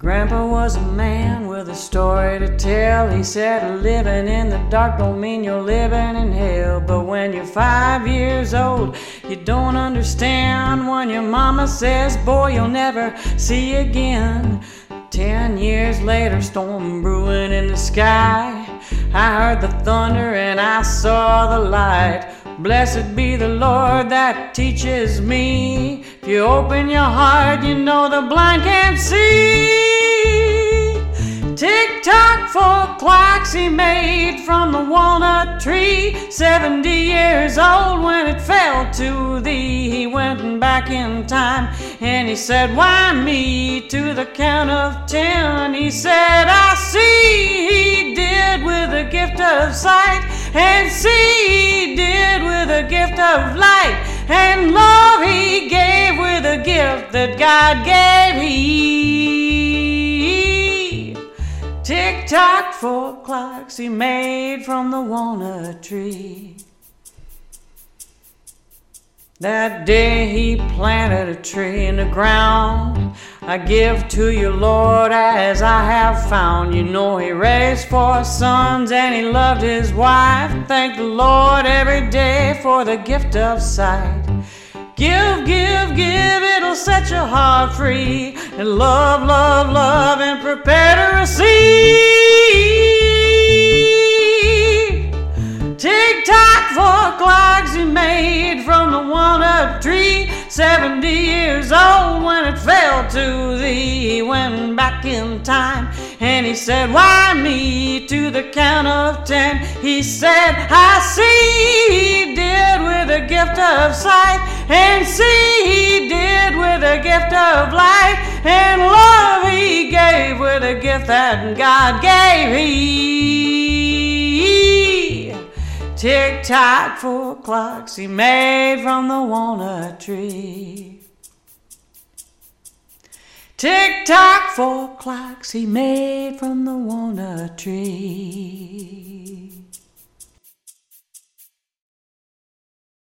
Grandpa was a man with a story to tell. He said living in the dark don't mean you're living in hell. But when you're 5 years old, you don't understand when your mama says, boy, you'll never see again. 10 years later, storm brewing in the sky. I heard the thunder and I saw the light. Blessed be the Lord that teaches me. If you open your heart, you know the blind can't see. Tick-tock, 4 clocks he made from the walnut tree. 70 years old when it fell to thee. He went back in time and he said, why me? To the count of 10 he said, I see he did with a gift of sight, and see he did with a gift of light, and love he gave with a gift that God gave he. Tick-tock, 4 clocks he made from the walnut tree. That day he planted a tree in the ground. I give to you, Lord, as I have found. You know he raised 4 sons and he loved his wife. Thank the Lord every day for the gift of sight. Give, give, give, it'll set your heart free. And love, love, love, and prepare to receive. Tick-tock, 4 clocks he made from the walnut tree. 70 years old when it fell to thee. He went back in time and he said, why me? To the count of 10 he said, I see he did with a gift of sight, and see he did with a gift of light, and love he gave with a gift that God gave he. Tick-tock, 4 clocks he made from the walnut tree. Tick-tock, 4 clocks he made from the walnut tree.